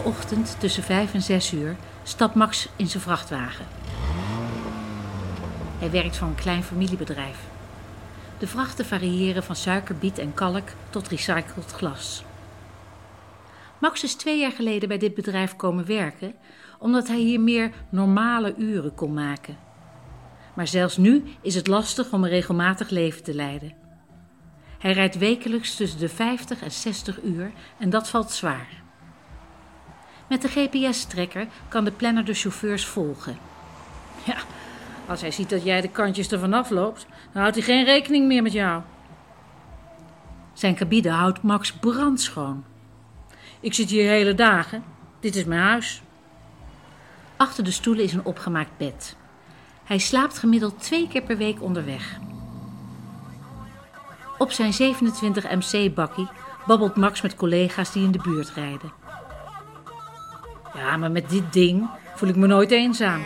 ochtend tussen 5 en 6 uur stapt Max in zijn vrachtwagen. Hij werkt voor een klein familiebedrijf. De vrachten variëren van suiker, biet en kalk tot recycled glas. Max is 2 jaar geleden bij dit bedrijf komen werken, omdat hij hier meer normale uren kon maken. Maar zelfs nu is het lastig om een regelmatig leven te leiden. Hij rijdt wekelijks tussen de 50 en 60 uur en dat valt zwaar. Met de GPS-trekker kan de planner de chauffeurs volgen. Ja, als hij ziet dat jij de kantjes ervan afloopt, dan houdt hij geen rekening meer met jou. Zijn cabine houdt Max brandschoon. Ik zit hier hele dagen. Dit is mijn huis. Achter de stoelen is een opgemaakt bed. Hij slaapt gemiddeld 2 keer per week onderweg. Op zijn 27 MC-bakkie babbelt Max met collega's die in de buurt rijden. Ja, maar met dit ding voel ik me nooit eenzaam.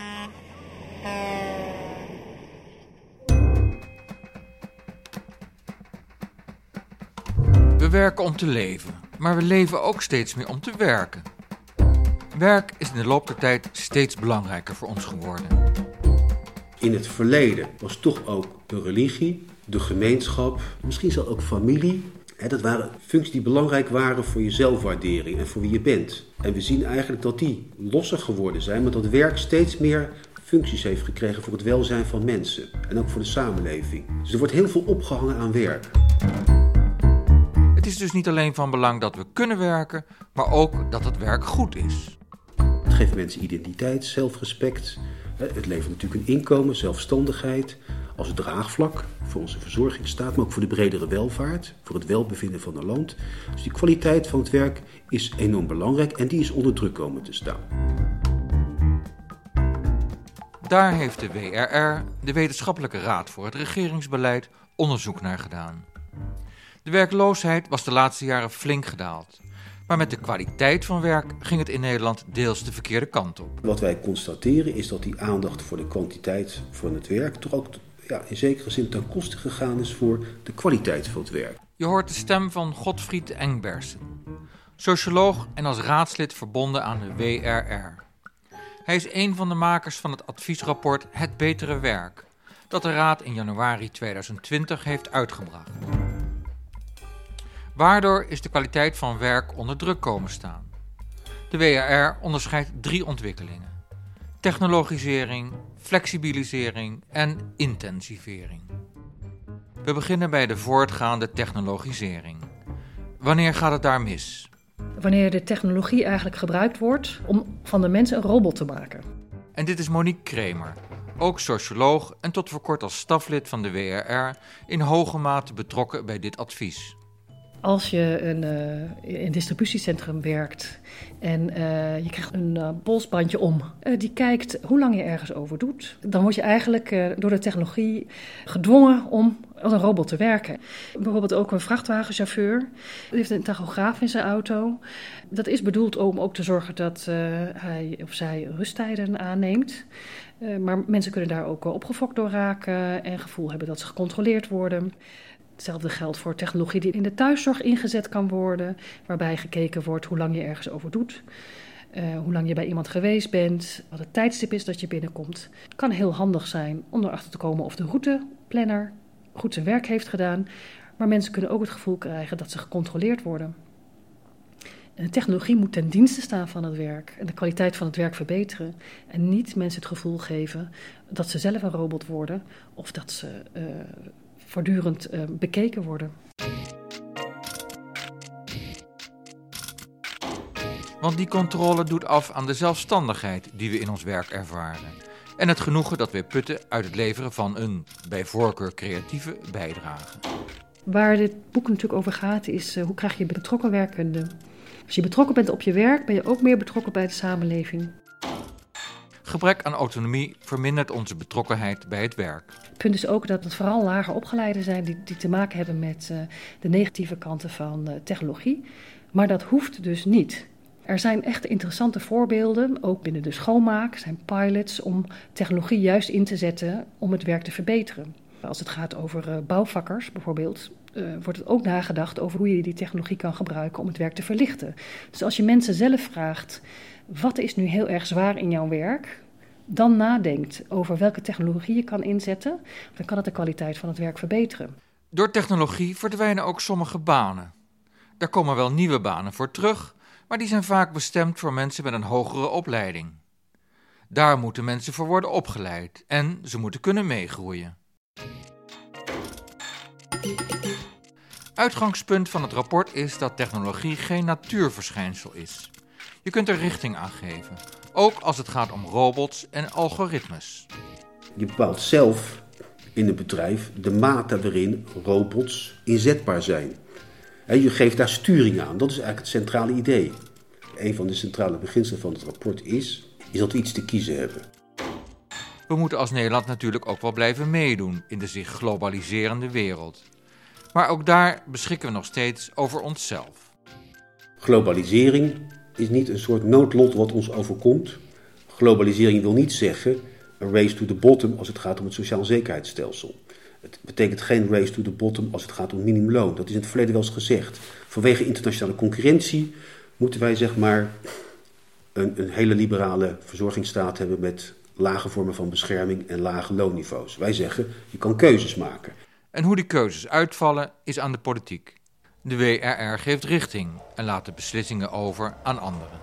We werken om te leven, maar we leven ook steeds meer om te werken. Werk is in de loop der tijd steeds belangrijker voor ons geworden. In het verleden was toch ook de religie, de gemeenschap, misschien zelfs ook familie. Dat waren functies die belangrijk waren voor je zelfwaardering en voor wie je bent. En we zien eigenlijk dat die losser geworden zijn, maar dat werk steeds meer functies heeft gekregen voor het welzijn van mensen. En ook voor de samenleving. Dus er wordt heel veel opgehangen aan werk. Het is dus niet alleen van belang dat we kunnen werken, maar ook dat het werk goed is. Het geeft mensen identiteit, zelfrespect. Het levert natuurlijk een inkomen, zelfstandigheid, als draagvlak voor onze verzorgingsstaat, maar ook voor de bredere welvaart, voor het welbevinden van het land. Dus die kwaliteit van het werk is enorm belangrijk en die is onder druk komen te staan. Daar heeft de WRR, de Wetenschappelijke Raad voor het Regeringsbeleid, onderzoek naar gedaan. De werkloosheid was de laatste jaren flink gedaald. Maar met de kwaliteit van werk ging het in Nederland deels de verkeerde kant op. Wat wij constateren is dat die aandacht voor de kwantiteit van het werk toch ook in zekere zin ten koste gegaan is voor de kwaliteit van het werk. Je hoort de stem van Godfried Engbersen, socioloog en als raadslid verbonden aan de WRR. Hij is een van de makers van het adviesrapport Het Betere Werk, dat de Raad in januari 2020 heeft uitgebracht. Waardoor is de kwaliteit van werk onder druk komen staan. De WRR onderscheidt 3 ontwikkelingen: technologisering, flexibilisering en intensivering. We beginnen bij de voortgaande technologisering. Wanneer gaat het daar mis? Wanneer de technologie eigenlijk gebruikt wordt om van de mens een robot te maken. En dit is Monique Kremer, ook socioloog en tot voor kort als staflid van de WRR in hoge mate betrokken bij dit advies. Als je in een distributiecentrum werkt en je krijgt een polsbandje om die kijkt hoe lang je ergens over doet, dan word je eigenlijk door de technologie gedwongen om als een robot te werken. Bijvoorbeeld ook een vrachtwagenchauffeur, die heeft een tachograaf in zijn auto. Dat is bedoeld om ook te zorgen dat hij of zij rusttijden aanneemt. Maar mensen kunnen daar ook opgefokt door raken en het gevoel hebben dat ze gecontroleerd worden. Hetzelfde geldt voor technologie die in de thuiszorg ingezet kan worden, waarbij gekeken wordt hoe lang je ergens over doet, hoe lang je bij iemand geweest bent, wat het tijdstip is dat je binnenkomt. Het kan heel handig zijn om erachter te komen of de routeplanner goed zijn werk heeft gedaan, maar mensen kunnen ook het gevoel krijgen dat ze gecontroleerd worden. En de technologie moet ten dienste staan van het werk en de kwaliteit van het werk verbeteren en niet mensen het gevoel geven dat ze zelf een robot worden of dat ze voortdurend bekeken worden. Want die controle doet af aan de zelfstandigheid die we in ons werk ervaren. En het genoegen dat we putten uit het leveren van een, bij voorkeur creatieve, bijdrage. Waar dit boek natuurlijk over gaat is hoe krijg je betrokken werkende. Als je betrokken bent op je werk, ben je ook meer betrokken bij de samenleving. Gebrek aan autonomie vermindert onze betrokkenheid bij het werk. Het punt is ook dat het vooral lager opgeleiden zijn die te maken hebben met de negatieve kanten van technologie. Maar dat hoeft dus niet. Er zijn echt interessante voorbeelden, ook binnen de schoonmaak, zijn pilots om technologie juist in te zetten om het werk te verbeteren. Als het gaat over bouwvakkers bijvoorbeeld, wordt het ook nagedacht over hoe je die technologie kan gebruiken om het werk te verlichten. Dus als je mensen zelf vraagt, wat is nu heel erg zwaar in jouw werk, dan nadenkt over welke technologie je kan inzetten, dan kan het de kwaliteit van het werk verbeteren. Door technologie verdwijnen ook sommige banen. Daar komen wel nieuwe banen voor terug, maar die zijn vaak bestemd voor mensen met een hogere opleiding. Daar moeten mensen voor worden opgeleid en ze moeten kunnen meegroeien. Uitgangspunt van het rapport is dat technologie geen natuurverschijnsel is. Je kunt er richting aan geven, ook als het gaat om robots en algoritmes. Je bepaalt zelf in het bedrijf de mate waarin robots inzetbaar zijn. Je geeft daar sturing aan, dat is eigenlijk het centrale idee. Een van de centrale beginselen van het rapport is dat we iets te kiezen hebben. We moeten als Nederland natuurlijk ook wel blijven meedoen in de zich globaliserende wereld. Maar ook daar beschikken we nog steeds over onszelf. Globalisering is niet een soort noodlot wat ons overkomt. Globalisering wil niet zeggen een race to the bottom als het gaat om het sociaal zekerheidsstelsel. Het betekent geen race to the bottom als het gaat om minimumloon. Dat is in het verleden wel eens gezegd. Vanwege internationale concurrentie moeten wij zeg maar een hele liberale verzorgingsstaat hebben met lage vormen van bescherming en lage loonniveaus. Wij zeggen, je kan keuzes maken. En hoe die keuzes uitvallen is aan de politiek. De WRR geeft richting en laat de beslissingen over aan anderen.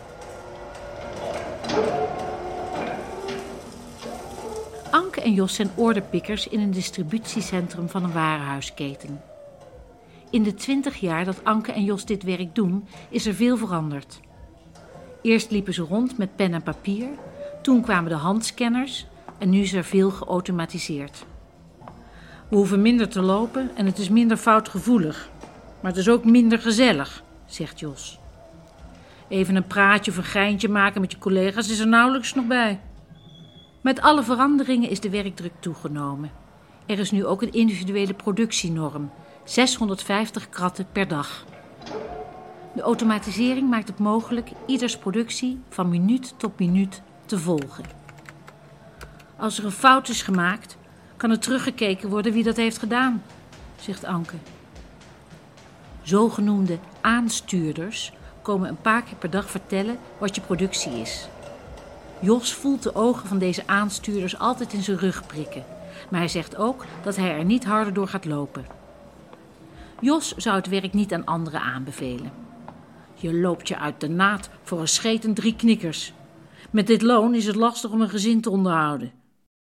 Anke en Jos zijn orderpikkers in een distributiecentrum van een warenhuisketen. In de 20 jaar dat Anke en Jos dit werk doen, is er veel veranderd. Eerst liepen ze rond met pen en papier, toen kwamen de handscanners en nu is er veel geautomatiseerd. We hoeven minder te lopen en het is minder foutgevoelig. Maar het is ook minder gezellig, zegt Jos. Even een praatje of een geintje maken met je collega's is er nauwelijks nog bij. Met alle veranderingen is de werkdruk toegenomen. Er is nu ook een individuele productienorm. 650 kratten per dag. De automatisering maakt het mogelijk ieders productie van minuut tot minuut te volgen. Als er een fout is gemaakt, kan er teruggekeken worden wie dat heeft gedaan, zegt Anke. Zogenoemde aanstuurders komen een paar keer per dag vertellen wat je productie is. Jos voelt de ogen van deze aanstuurders altijd in zijn rug prikken. Maar hij zegt ook dat hij er niet harder door gaat lopen. Jos zou het werk niet aan anderen aanbevelen. Je loopt je uit de naad voor een scheet en 3 knikkers. Met dit loon is het lastig om een gezin te onderhouden.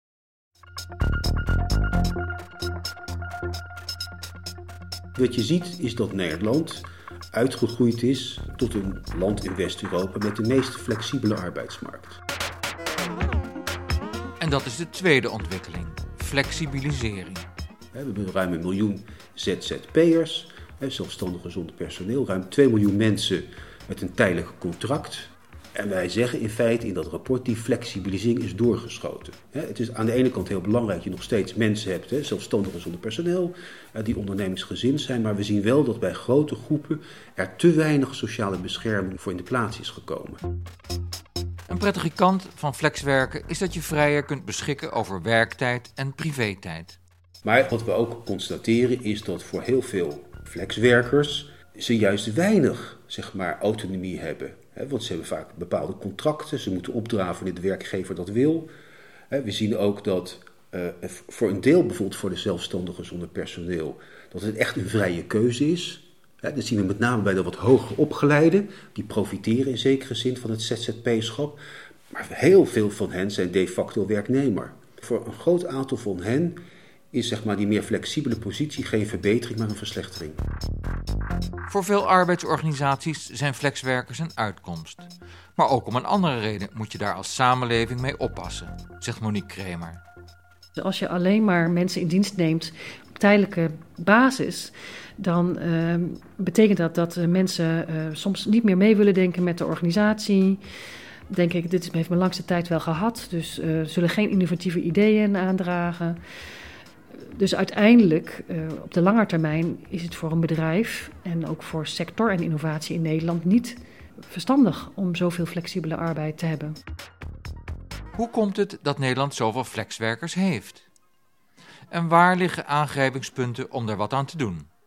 Wat je ziet is dat Nederland uitgegroeid is tot een land in West-Europa met de meest flexibele arbeidsmarkt. En dat is de tweede ontwikkeling, flexibilisering. We hebben ruim 1 miljoen ZZP'ers, zelfstandigen zonder personeel, ruim 2 miljoen mensen met een tijdelijk contract. En wij zeggen in feite in dat rapport, die flexibilisering is doorgeschoten. Het is aan de ene kant heel belangrijk dat je nog steeds mensen hebt, zelfstandigen zonder personeel, die ondernemingsgezind zijn. Maar we zien wel dat bij grote groepen er te weinig sociale bescherming voor in de plaats is gekomen. Een prettige kant van flexwerken is dat je vrijer kunt beschikken over werktijd en privétijd. Maar wat we ook constateren is dat voor heel veel flexwerkers ze juist weinig autonomie hebben. Want ze hebben vaak bepaalde contracten, ze moeten opdraven wanneer de werkgever dat wil. We zien ook dat voor een deel, bijvoorbeeld voor de zelfstandigen zonder personeel, dat het echt een vrije keuze is. Dat zien we met name bij de wat hoger opgeleiden, die profiteren in zekere zin van het ZZP-schap. Maar heel veel van hen zijn de facto werknemer. Voor een groot aantal van hen is die meer flexibele positie geen verbetering, maar een verslechtering. Voor veel arbeidsorganisaties zijn flexwerkers een uitkomst. Maar ook om een andere reden moet je daar als samenleving mee oppassen, zegt Monique Kremer. Als je alleen maar mensen in dienst neemt op tijdelijke basis, dan betekent dat mensen soms niet meer mee willen denken met de organisatie. Denk ik, dit heeft mijn langste tijd wel gehad, dus zullen geen innovatieve ideeën aandragen. Dus uiteindelijk, op de lange termijn, is het voor een bedrijf en ook voor sector en innovatie in Nederland niet verstandig om zoveel flexibele arbeid te hebben. Hoe komt het dat Nederland zoveel flexwerkers heeft? En waar liggen aangrijpingspunten om daar wat aan te doen?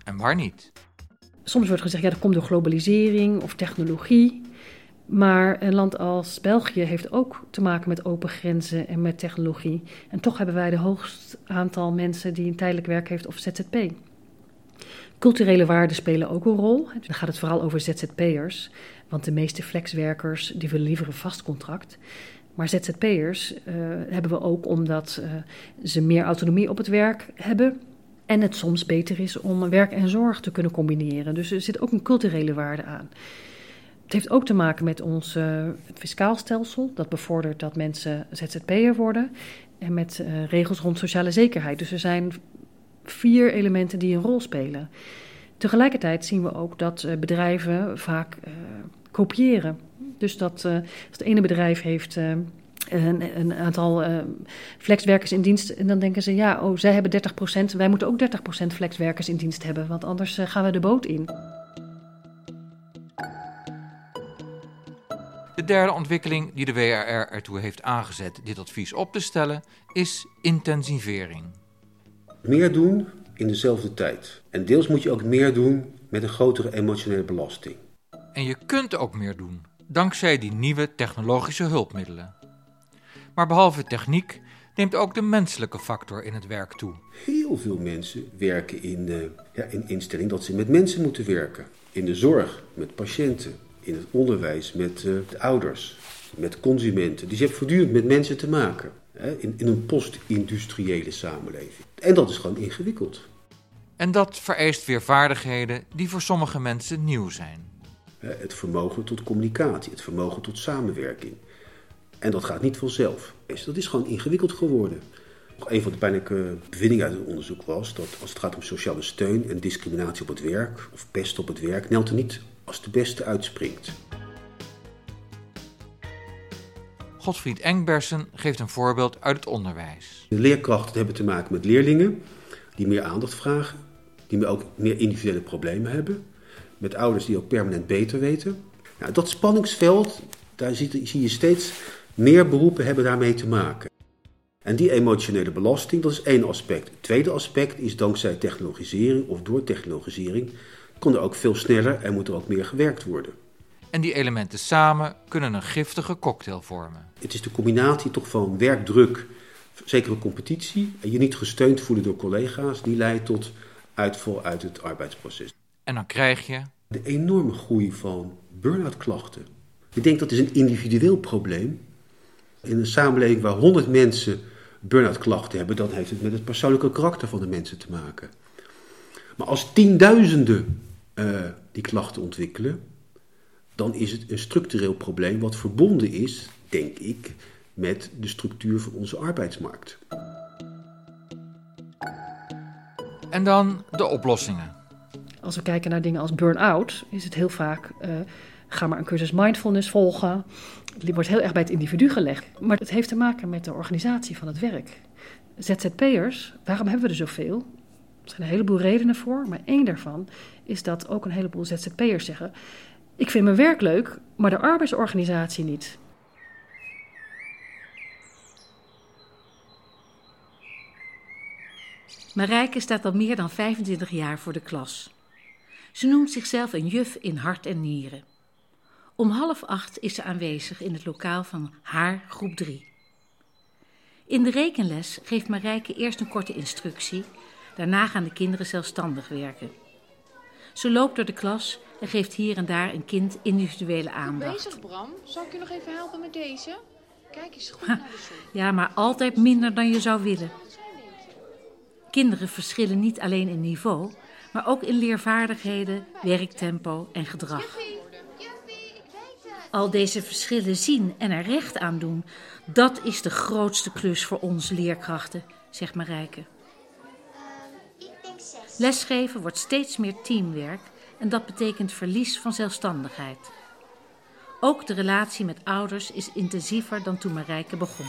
En waar niet? Soms wordt gezegd, dat komt door globalisering of technologie. Maar een land als België heeft ook te maken met open grenzen en met technologie. En toch hebben wij de hoogst aantal mensen die een tijdelijk werk heeft of ZZP. Culturele waarden spelen ook een rol. Dan gaat het vooral over ZZP'ers. Want de meeste flexwerkers die willen liever een vast contract. Maar ZZP'ers hebben we ook omdat ze meer autonomie op het werk hebben. En het soms beter is om werk en zorg te kunnen combineren. Dus er zit ook een culturele waarde aan. Het heeft ook te maken met ons fiscaal stelsel. Dat bevordert dat mensen ZZP'er worden. En met regels rond sociale zekerheid. Dus er zijn 4 elementen die een rol spelen. Tegelijkertijd zien we ook dat bedrijven vaak kopiëren. Dus dat als het ene bedrijf heeft een aantal flexwerkers in dienst. En dan denken ze, zij hebben 30%. Wij moeten ook 30% flexwerkers in dienst hebben. Want anders gaan we de boot in. De derde ontwikkeling die de WRR ertoe heeft aangezet dit advies op te stellen, is intensivering. Meer doen in dezelfde tijd. En deels moet je ook meer doen met een grotere emotionele belasting. En je kunt ook meer doen, dankzij die nieuwe technologische hulpmiddelen. Maar behalve techniek neemt ook de menselijke factor in het werk toe. Heel veel mensen werken in instelling dat ze met mensen moeten werken. In de zorg, met patiënten. In het onderwijs, met de ouders, met consumenten. Dus je hebt voortdurend met mensen te maken. In een post-industriële samenleving. En dat is gewoon ingewikkeld. En dat vereist weer vaardigheden die voor sommige mensen nieuw zijn. Het vermogen tot communicatie, het vermogen tot samenwerking. En dat gaat niet vanzelf. Dat is gewoon ingewikkeld geworden. Nog een van de pijnlijke bevindingen uit het onderzoek was dat als het gaat om sociale steun en discriminatie op het werk of pest op het werk, Nederland er niet als de beste uitspringt. Godfried Engbersen geeft een voorbeeld uit het onderwijs. De leerkrachten hebben te maken met leerlingen die meer aandacht vragen, die ook meer individuele problemen hebben, met ouders die ook permanent beter weten. Nou, dat spanningsveld, daar zie je steeds meer beroepen hebben daarmee te maken. En die emotionele belasting, dat is één aspect. Het tweede aspect is dankzij technologisering of door technologisering kon er ook veel sneller en moet er ook meer gewerkt worden. En die elementen samen kunnen een giftige cocktail vormen. Het is de combinatie toch van werkdruk, zekere competitie en je niet gesteund voelen door collega's, die leidt tot uitval uit het arbeidsproces. En dan krijg je de enorme groei van burn-out klachten. Ik denk dat is een individueel probleem. In een samenleving waar 100 mensen burn-out klachten hebben, dan heeft het met het persoonlijke karakter van de mensen te maken. Maar als tienduizenden die klachten ontwikkelen, dan is het een structureel probleem wat verbonden is, denk ik, met de structuur van onze arbeidsmarkt. En dan de oplossingen. Als we kijken naar dingen als burn-out, is het heel vaak, ga maar een cursus mindfulness volgen. Die wordt heel erg bij het individu gelegd. Maar het heeft te maken met de organisatie van het werk. ZZP'ers, waarom hebben we er zoveel? Er zijn een heleboel redenen voor, maar één daarvan is dat ook een heleboel ZZP'ers zeggen, ik vind mijn werk leuk, maar de arbeidsorganisatie niet. Marijke staat al meer dan 25 jaar voor de klas. Ze noemt zichzelf een juf in hart en nieren. Om 7:30 is ze aanwezig in het lokaal van haar groep 3. In de rekenles geeft Marijke eerst een korte instructie, daarna gaan de kinderen zelfstandig werken. Ze loopt door de klas en geeft hier en daar een kind individuele aandacht. Bezig, Bram? Zal ik je nog even helpen met deze? Kijk eens goed naar de som. Ja, maar altijd minder dan je zou willen. Kinderen verschillen niet alleen in niveau, maar ook in leervaardigheden, werktempo en gedrag. Al deze verschillen zien en er recht aan doen, dat is de grootste klus voor ons leerkrachten, zegt Marijke. Lesgeven wordt steeds meer teamwerk en dat betekent verlies van zelfstandigheid. Ook de relatie met ouders is intensiever dan toen Marijke begon.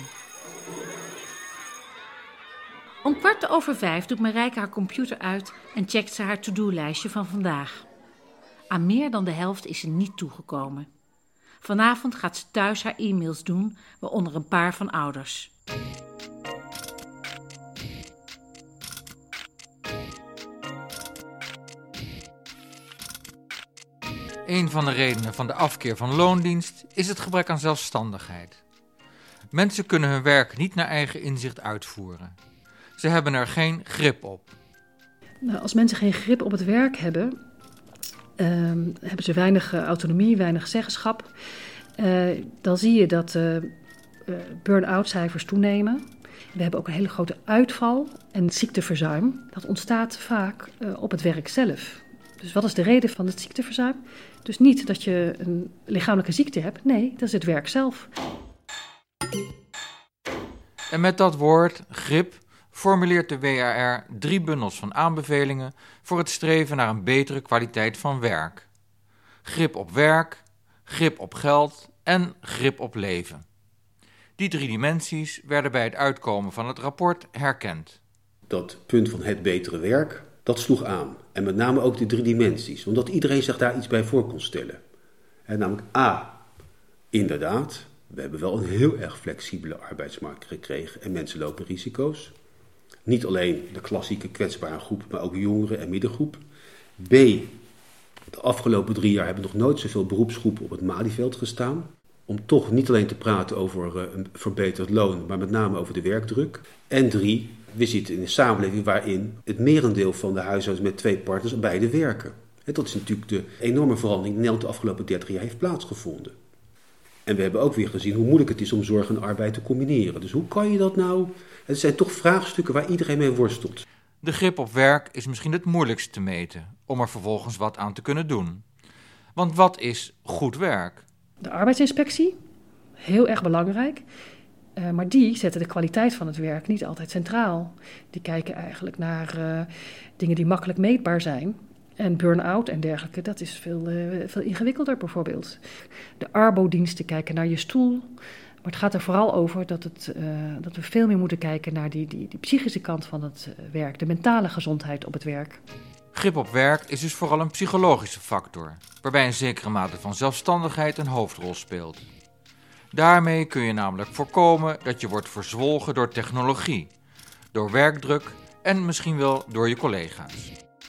Om 4:15 doet Marijke haar computer uit en checkt ze haar to-do-lijstje van vandaag. Aan meer dan de helft is ze niet toegekomen. Vanavond gaat ze thuis haar e-mails doen, waaronder een paar van ouders. Een van de redenen van de afkeer van loondienst is het gebrek aan zelfstandigheid. Mensen kunnen hun werk niet naar eigen inzicht uitvoeren. Ze hebben er geen grip op. Nou, als mensen geen grip op het werk hebben, hebben ze weinig autonomie, weinig zeggenschap. Dan zie je dat burn-out cijfers toenemen. We hebben ook een hele grote uitval en ziekteverzuim. Dat ontstaat vaak op het werk zelf. Dus wat is de reden van het ziekteverzuim? Dus niet dat je een lichamelijke ziekte hebt. Nee, dat is het werk zelf. En met dat woord, grip, formuleert de WRR 3 bundels van aanbevelingen voor het streven naar een betere kwaliteit van werk. Grip op werk, grip op geld en grip op leven. Die 3 dimensies werden bij het uitkomen van het rapport herkend. Dat punt van het betere werk, dat sloeg aan. En met name ook die 3 dimensies, omdat iedereen zich daar iets bij voor kon stellen. En namelijk A, inderdaad, we hebben wel een heel erg flexibele arbeidsmarkt gekregen en mensen lopen risico's. Niet alleen de klassieke kwetsbare groep, maar ook jongeren en middengroep. B, de afgelopen 3 jaar hebben nog nooit zoveel beroepsgroepen op het Malieveld gestaan. Om toch niet alleen te praten over een verbeterd loon, maar met name over de werkdruk. En 3, we zitten in een samenleving waarin het merendeel van de huishoudens met 2 partners beide werken. En dat is natuurlijk de enorme verandering die de afgelopen 30 jaar heeft plaatsgevonden. En we hebben ook weer gezien hoe moeilijk het is om zorg en arbeid te combineren. Dus hoe kan je dat nou? Het zijn toch vraagstukken waar iedereen mee worstelt. De grip op werk is misschien het moeilijkst te meten, om er vervolgens wat aan te kunnen doen. Want wat is goed werk? De arbeidsinspectie, heel erg belangrijk. Maar die zetten de kwaliteit van het werk niet altijd centraal. Die kijken eigenlijk naar dingen die makkelijk meetbaar zijn. En burn-out en dergelijke, dat is veel ingewikkelder bijvoorbeeld. De arbodiensten kijken naar je stoel. Maar het gaat er vooral over dat we veel meer moeten kijken naar die psychische kant van het werk. De mentale gezondheid op het werk. Grip op werk is dus vooral een psychologische factor, waarbij een zekere mate van zelfstandigheid een hoofdrol speelt. Daarmee kun je namelijk voorkomen dat je wordt verzwolgen door technologie, door werkdruk en misschien wel door je collega's.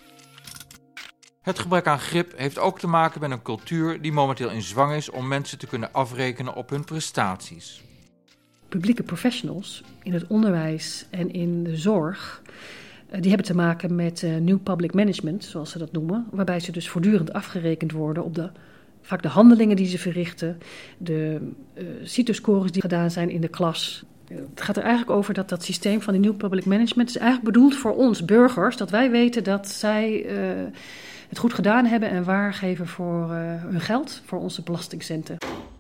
Het gebrek aan grip heeft ook te maken met een cultuur die momenteel in zwang is om mensen te kunnen afrekenen op hun prestaties. Publieke professionals in het onderwijs en in de zorg, die hebben te maken met new public management, zoals ze dat noemen, waarbij ze dus voortdurend afgerekend worden op vaak de handelingen die ze verrichten, de CITO-scores die gedaan zijn in de klas. Het gaat er eigenlijk over dat systeem van die new public management is eigenlijk bedoeld voor ons burgers, dat wij weten dat zij het goed gedaan hebben en waargeven voor hun geld, voor onze belastingcenten.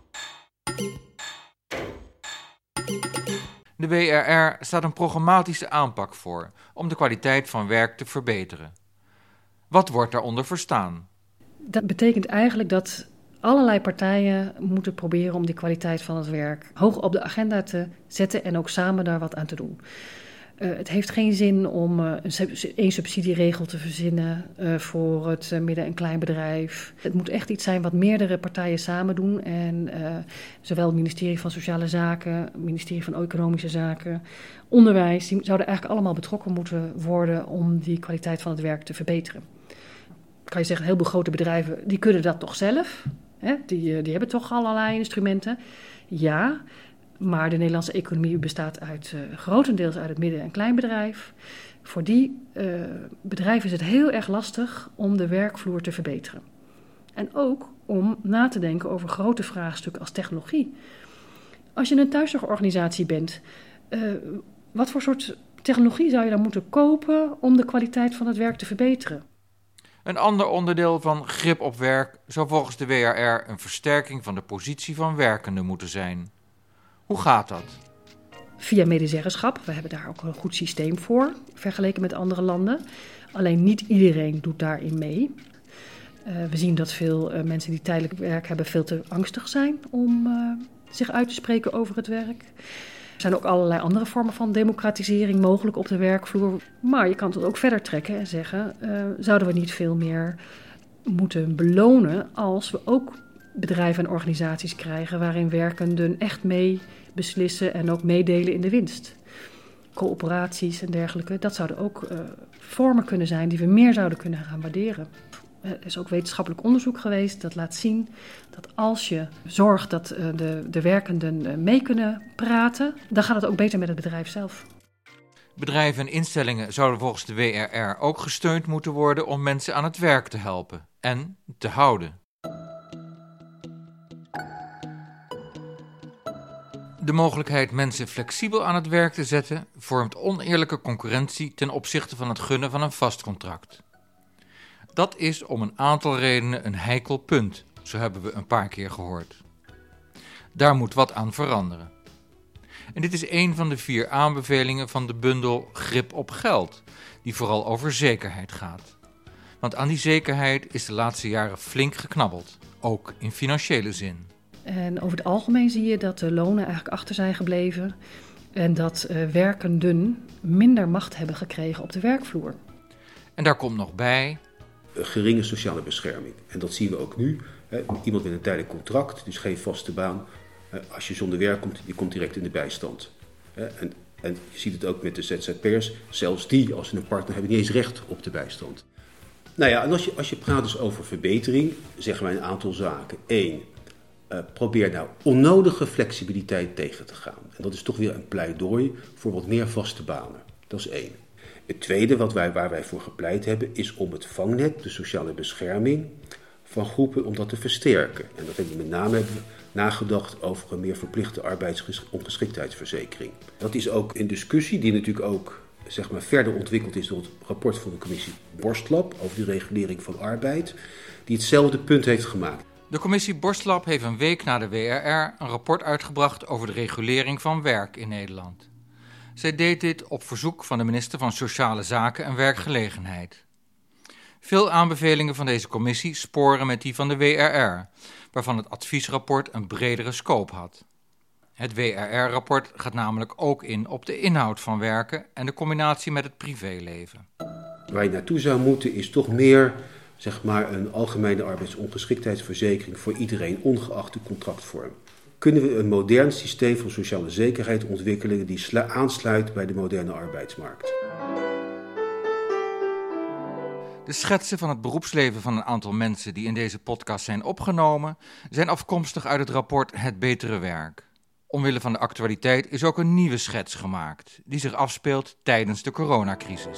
De WRR staat een programmatische aanpak voor om de kwaliteit van werk te verbeteren. Wat wordt daaronder verstaan? Dat betekent eigenlijk dat allerlei partijen moeten proberen om die kwaliteit van het werk hoog op de agenda te zetten en ook samen daar wat aan te doen. Het heeft geen zin om één subsidieregel te verzinnen voor het midden- en kleinbedrijf. Het moet echt iets zijn wat meerdere partijen samen doen. En zowel het ministerie van Sociale Zaken, het ministerie van Economische Zaken, onderwijs, die zouden eigenlijk allemaal betrokken moeten worden om die kwaliteit van het werk te verbeteren. Kan je zeggen, heel veel grote bedrijven, die kunnen dat toch zelf? Hè? Die hebben toch allerlei instrumenten. Ja, maar de Nederlandse economie bestaat grotendeels uit het midden- en kleinbedrijf. Voor die bedrijven is het heel erg lastig om de werkvloer te verbeteren. En ook om na te denken over grote vraagstukken als technologie. Als je een thuiszorgorganisatie bent, wat voor soort technologie zou je dan moeten kopen om de kwaliteit van het werk te verbeteren? Een ander onderdeel van grip op werk zou volgens de WRR een versterking van de positie van werkenden moeten zijn. Hoe gaat dat? Via medezeggenschap. We hebben daar ook een goed systeem voor, vergeleken met andere landen. Alleen niet iedereen doet daarin mee. We zien dat veel mensen die tijdelijk werk hebben veel te angstig zijn om zich uit te spreken over het werk. Er zijn ook allerlei andere vormen van democratisering mogelijk op de werkvloer. Maar je kan het ook verder trekken en zeggen, zouden we niet veel meer moeten belonen als we ook bedrijven en organisaties krijgen waarin werkenden echt mee beslissen en ook meedelen in de winst. Coöperaties en dergelijke, dat zouden ook vormen kunnen zijn die we meer zouden kunnen gaan waarderen. Er is ook wetenschappelijk onderzoek geweest dat laat zien dat als je zorgt dat de werkenden mee kunnen praten, dan gaat het ook beter met het bedrijf zelf. Bedrijven en instellingen zouden volgens de WRR ook gesteund moeten worden om mensen aan het werk te helpen en te houden. De mogelijkheid mensen flexibel aan het werk te zetten vormt oneerlijke concurrentie ten opzichte van het gunnen van een vast contract. Dat is om een aantal redenen een heikel punt, zo hebben we een paar keer gehoord. Daar moet wat aan veranderen. En dit is een van de 4 aanbevelingen van de bundel Grip op geld, die vooral over zekerheid gaat. Want aan die zekerheid is de laatste jaren flink geknabbeld, ook in financiële zin. En over het algemeen zie je dat de lonen eigenlijk achter zijn gebleven en dat werkenden minder macht hebben gekregen op de werkvloer. En daar komt nog bij een geringe sociale bescherming. En dat zien we ook nu. Iemand met een tijdelijk contract, dus geen vaste baan. Als je zonder werk komt, je komt direct in de bijstand. En je ziet het ook met de ZZP'ers. Zelfs die, als ze een partner hebben, niet eens recht op de bijstand. Nou ja, en als je praat dus over verbetering, zeggen wij een aantal zaken. 1. Probeer nou onnodige flexibiliteit tegen te gaan. En dat is toch weer een pleidooi voor wat meer vaste banen. Dat is 1. Het tweede waar wij voor gepleit hebben, is om het vangnet, de sociale bescherming van groepen, om dat te versterken. En dat hebben we met name nagedacht over een meer verplichte arbeidsongeschiktheidsverzekering. Dat is ook een discussie die natuurlijk ook verder ontwikkeld is door het rapport van de commissie Borstlab over de regulering van arbeid, die hetzelfde punt heeft gemaakt. De commissie Borstlab heeft een week na de WRR een rapport uitgebracht over de regulering van werk in Nederland. Zij deed dit op verzoek van de minister van Sociale Zaken en Werkgelegenheid. Veel aanbevelingen van deze commissie sporen met die van de WRR, waarvan het adviesrapport een bredere scope had. Het WRR-rapport gaat namelijk ook in op de inhoud van werken en de combinatie met het privéleven. Waar je naartoe zou moeten is toch meer een algemene arbeidsongeschiktheidsverzekering voor iedereen, ongeacht de contractvorm. Kunnen we een modern systeem van sociale zekerheid ontwikkelen die aansluit bij de moderne arbeidsmarkt. De schetsen van het beroepsleven van een aantal mensen die in deze podcast zijn opgenomen, zijn afkomstig uit het rapport Het Betere Werk. Omwille van de actualiteit is ook een nieuwe schets gemaakt, die zich afspeelt tijdens de coronacrisis.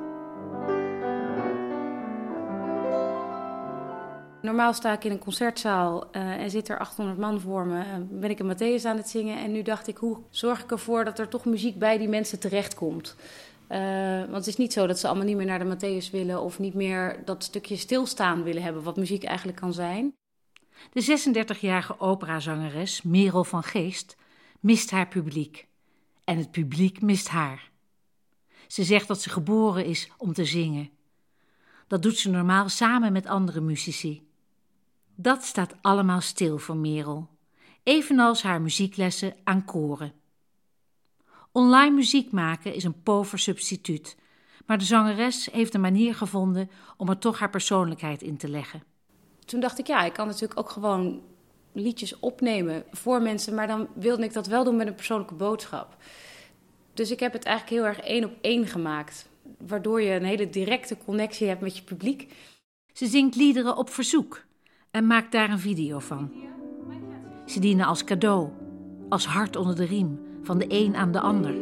Normaal sta ik in een concertzaal en zit er 800 man voor me. Ben ik een Matthäus aan het zingen en nu dacht ik, hoe zorg ik ervoor dat er toch muziek bij die mensen terechtkomt? Want het is niet zo dat ze allemaal niet meer naar de Matthäus willen of niet meer dat stukje stilstaan willen hebben, wat muziek eigenlijk kan zijn. De 36-jarige operazangeres Merel van Geest mist haar publiek. En het publiek mist haar. Ze zegt dat ze geboren is om te zingen. Dat doet ze normaal samen met andere muzici. Dat staat allemaal stil voor Merel, evenals haar muzieklessen aan koren. Online muziek maken is een pover substituut, maar de zangeres heeft een manier gevonden om er toch haar persoonlijkheid in te leggen. Toen dacht ik, ik kan natuurlijk ook gewoon liedjes opnemen voor mensen, maar dan wilde ik dat wel doen met een persoonlijke boodschap. Dus ik heb het eigenlijk heel erg 1-op-1 gemaakt, waardoor je een hele directe connectie hebt met je publiek. Ze zingt liederen op verzoek en maakt daar een video van. Ze dienen als cadeau, als hart onder de riem, van de een aan de ander.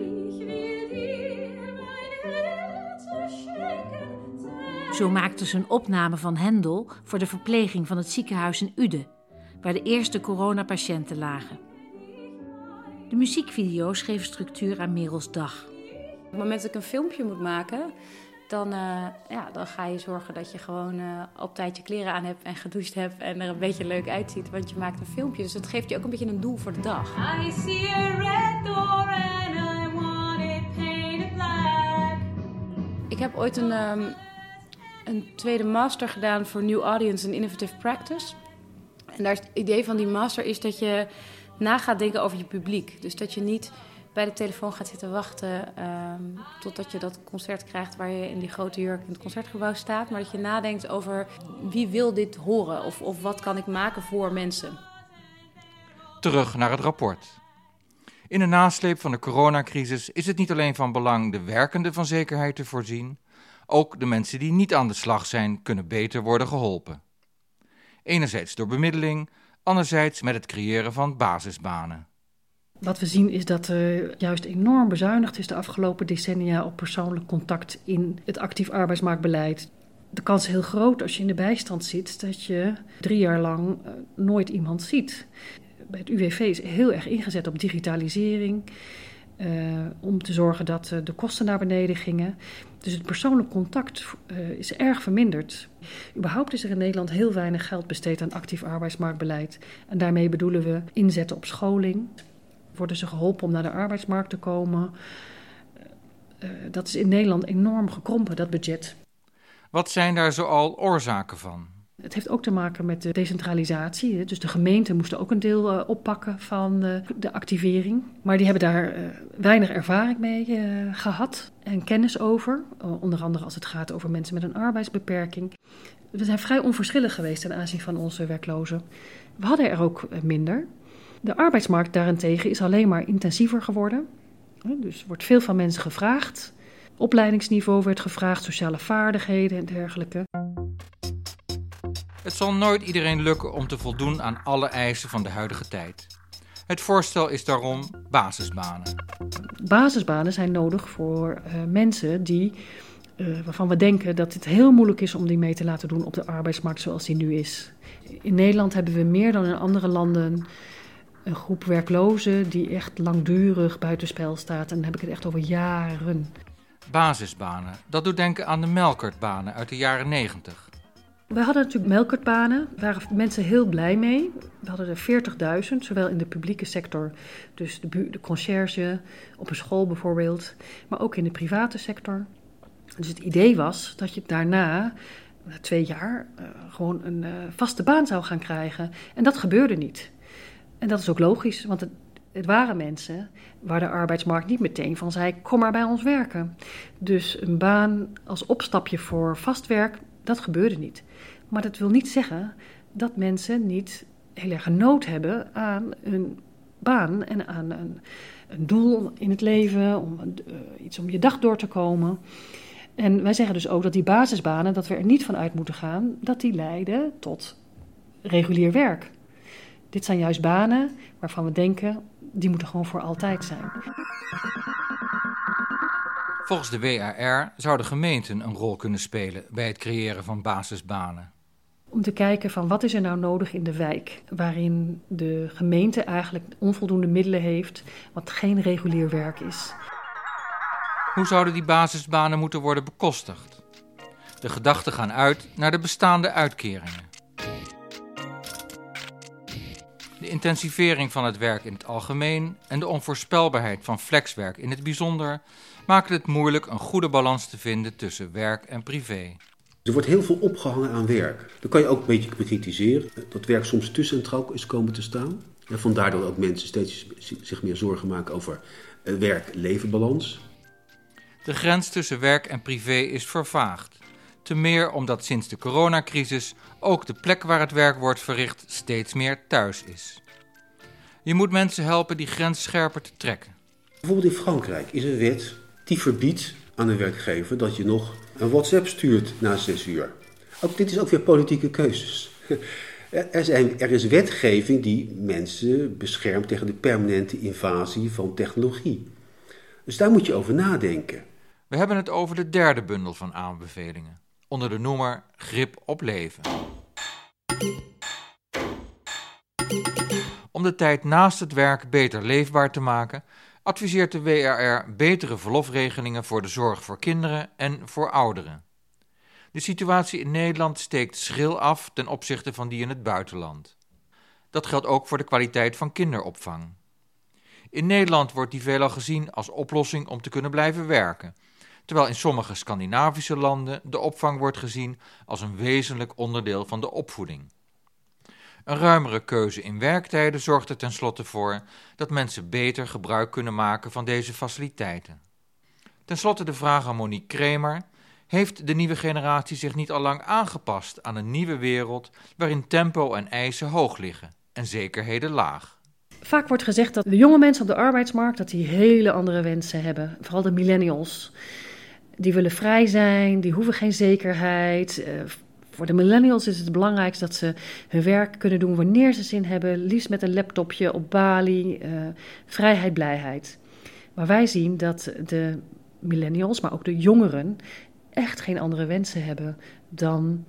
Zo maakte ze een opname van Hendel voor de verpleging van het ziekenhuis in Uden, waar de eerste coronapatiënten lagen. De muziekvideo's geven structuur aan Merels dag. Op het moment dat ik een filmpje moet maken, dan ga je zorgen dat je gewoon op tijd je kleren aan hebt en gedoucht hebt en er een beetje leuk uitziet, want je maakt een filmpje. Dus dat geeft je ook een beetje een doel voor de dag. I see a red door and I want it painted black. Ik heb ooit een tweede master gedaan voor New Audience and Innovative Practice. En daar is het idee van die master is dat je na gaat denken over je publiek. Dus dat je niet bij de telefoon gaat zitten wachten totdat je dat concert krijgt waar je in die grote jurk in het concertgebouw staat. Maar dat je nadenkt over wie wil dit horen of wat kan ik maken voor mensen. Terug naar het rapport. In de nasleep van de coronacrisis is het niet alleen van belang de werkenden van zekerheid te voorzien. Ook de mensen die niet aan de slag zijn, kunnen beter worden geholpen. Enerzijds door bemiddeling, anderzijds met het creëren van basisbanen. Wat we zien is dat er juist enorm bezuinigd is de afgelopen decennia op persoonlijk contact in het actief arbeidsmarktbeleid. De kans is heel groot als je in de bijstand zit dat je 3 jaar lang nooit iemand ziet. Bij het UWV is heel erg ingezet op digitalisering, om te zorgen dat de kosten naar beneden gingen. Dus het persoonlijk contact is erg verminderd. Überhaupt is er in Nederland heel weinig geld besteed aan actief arbeidsmarktbeleid. En daarmee bedoelen we inzetten op scholing. Worden ze geholpen om naar de arbeidsmarkt te komen? Dat is in Nederland enorm gekrompen, dat budget. Wat zijn daar zoal oorzaken van? Het heeft ook te maken met de decentralisatie. Dus de gemeenten moesten ook een deel oppakken van de activering. Maar die hebben daar weinig ervaring mee gehad en kennis over. Onder andere als het gaat over mensen met een arbeidsbeperking. We zijn vrij onverschillig geweest ten aanzien van onze werklozen. We hadden er ook minder. De arbeidsmarkt daarentegen is alleen maar intensiever geworden. Dus er wordt veel van mensen gevraagd. Opleidingsniveau werd gevraagd, sociale vaardigheden en dergelijke. Het zal nooit iedereen lukken om te voldoen aan alle eisen van de huidige tijd. Het voorstel is daarom basisbanen. Basisbanen zijn nodig voor mensen waarvan we denken dat het heel moeilijk is om die mee te laten doen op de arbeidsmarkt zoals die nu is. In Nederland hebben we meer dan in andere landen een groep werklozen die echt langdurig buitenspel staat. En dan heb ik het echt over jaren. Basisbanen, dat doet denken aan de melkertbanen uit de jaren 90. We hadden natuurlijk melkertbanen, daar waren mensen heel blij mee. We hadden er 40.000, zowel in de publieke sector, dus de conciërge op een school bijvoorbeeld, maar ook in de private sector. Dus het idee was dat je daarna, na 2 jaar, gewoon een vaste baan zou gaan krijgen. En dat gebeurde niet. En dat is ook logisch, want het waren mensen waar de arbeidsmarkt niet meteen van zei, kom maar bij ons werken. Dus een baan als opstapje voor vast werk, dat gebeurde niet. Maar dat wil niet zeggen dat mensen niet heel erg nood hebben aan een baan en aan een doel in het leven, om iets om je dag door te komen. En wij zeggen dus ook dat die basisbanen, dat we er niet van uit moeten gaan, dat die leiden tot regulier werk. Dit zijn juist banen waarvan we denken, die moeten gewoon voor altijd zijn. Volgens de WAR zouden gemeenten een rol kunnen spelen bij het creëren van basisbanen. Om te kijken van wat is er nou nodig in de wijk, waarin de gemeente eigenlijk onvoldoende middelen heeft, wat geen regulier werk is. Hoe zouden die basisbanen moeten worden bekostigd? De gedachten gaan uit naar de bestaande uitkeringen. De intensivering van het werk in het algemeen en de onvoorspelbaarheid van flexwerk in het bijzonder maken het moeilijk een goede balans te vinden tussen werk en privé. Er wordt heel veel opgehangen aan werk. Dat kan je ook een beetje bekritiseren. Dat werk soms te centraal is komen te staan. En vandaar dat ook mensen steeds zich meer zorgen maken over werk-leven-balans. De grens tussen werk en privé is vervaagd. Te meer omdat sinds de coronacrisis ook de plek waar het werk wordt verricht steeds meer thuis is. Je moet mensen helpen die grens scherper te trekken. Bijvoorbeeld in Frankrijk is een wet die verbiedt aan een werkgever dat je nog een WhatsApp stuurt na 6 uur. Ook dit is ook weer politieke keuzes. Er is wetgeving die mensen beschermt tegen de permanente invasie van technologie. Dus daar moet je over nadenken. We hebben het over de derde bundel van aanbevelingen, onder de noemer Grip op leven. Om de tijd naast het werk beter leefbaar te maken, adviseert de WAR betere verlofregelingen voor de zorg voor kinderen en voor ouderen. De situatie in Nederland steekt schril af ten opzichte van die in het buitenland. Dat geldt ook voor de kwaliteit van kinderopvang. In Nederland wordt die veelal gezien als oplossing om te kunnen blijven werken, terwijl in sommige Scandinavische landen de opvang wordt gezien als een wezenlijk onderdeel van de opvoeding. Een ruimere keuze in werktijden zorgt er tenslotte voor dat mensen beter gebruik kunnen maken van deze faciliteiten. Ten slotte de vraag aan Monique Kremer: heeft de nieuwe generatie zich niet al lang aangepast aan een nieuwe wereld waarin tempo en eisen hoog liggen en zekerheden laag? Vaak wordt gezegd dat de jonge mensen op de arbeidsmarkt dat die hele andere wensen hebben, vooral de millennials. Die willen vrij zijn, die hoeven geen zekerheid. Voor de millennials is het belangrijkst dat ze hun werk kunnen doen wanneer ze zin hebben. Liefst met een laptopje op Bali. Vrijheid, blijheid. Maar wij zien dat de millennials, maar ook de jongeren, echt geen andere wensen hebben dan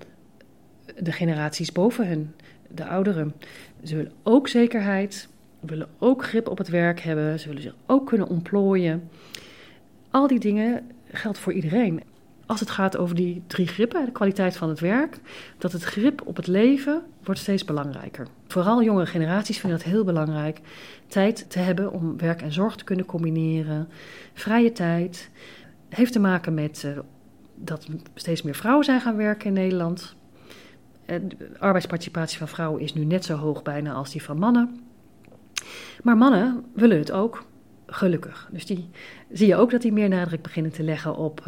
de generaties boven hen, de ouderen. Ze willen ook zekerheid, willen ook grip op het werk hebben, ze willen zich ook kunnen ontplooien. Al die dingen geldt voor iedereen. Als het gaat over die 3 grippen, de kwaliteit van het werk, dat het grip op het leven wordt steeds belangrijker. Vooral jonge generaties vinden dat heel belangrijk. Tijd te hebben om werk en zorg te kunnen combineren. Vrije tijd. Heeft te maken met dat steeds meer vrouwen zijn gaan werken in Nederland. De arbeidsparticipatie van vrouwen is nu net zo hoog bijna als die van mannen. Maar mannen willen het ook, gelukkig. Dus die zie je ook dat die meer nadruk beginnen te leggen op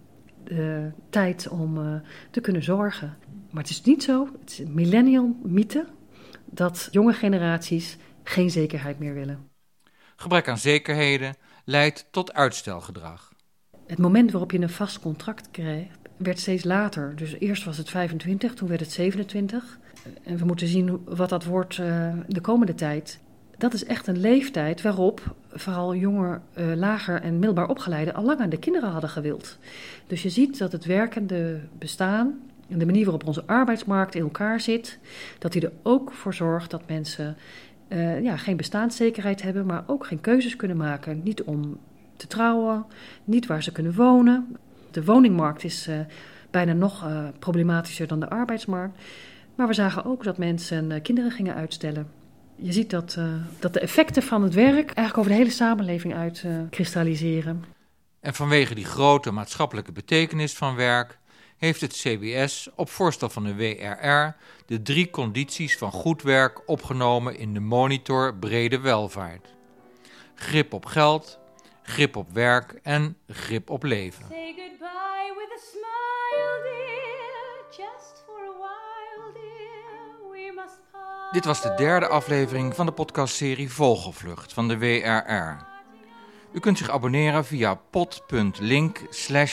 de tijd om te kunnen zorgen. Maar het is niet zo, het is een millennial mythe, dat jonge generaties geen zekerheid meer willen. Gebrek aan zekerheden leidt tot uitstelgedrag. Het moment waarop je een vast contract kreeg, werd steeds later. Dus eerst was het 25, toen werd het 27. En we moeten zien wat dat wordt de komende tijd. Dat is echt een leeftijd waarop vooral jonger, lager en middelbaar opgeleiden al lang aan de kinderen hadden gewild. Dus je ziet dat het werkende bestaan en de manier waarop onze arbeidsmarkt in elkaar zit, dat die er ook voor zorgt dat mensen geen bestaanszekerheid hebben, maar ook geen keuzes kunnen maken. Niet om te trouwen, niet waar ze kunnen wonen. De woningmarkt is bijna nog problematischer dan de arbeidsmarkt. Maar we zagen ook dat mensen kinderen gingen uitstellen. Je ziet dat de effecten van het werk eigenlijk over de hele samenleving uitkristalliseren. En vanwege die grote maatschappelijke betekenis van werk heeft het CBS op voorstel van de WRR de 3 condities van goed werk opgenomen in de monitor brede welvaart. Grip op geld, grip op werk en grip op leven. Say goodbye with a smile, dear. Just for a while, dear. We must part. Dit was de 3e aflevering van de podcastserie Vogelvlucht van de WRR. U kunt zich abonneren via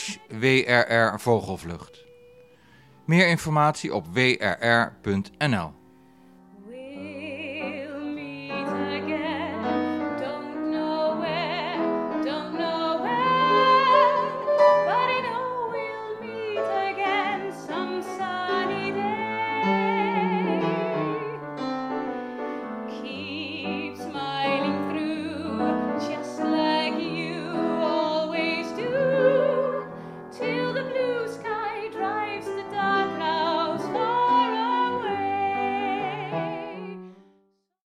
pod.link/WRR Vogelvlucht. Meer informatie op wrr.nl.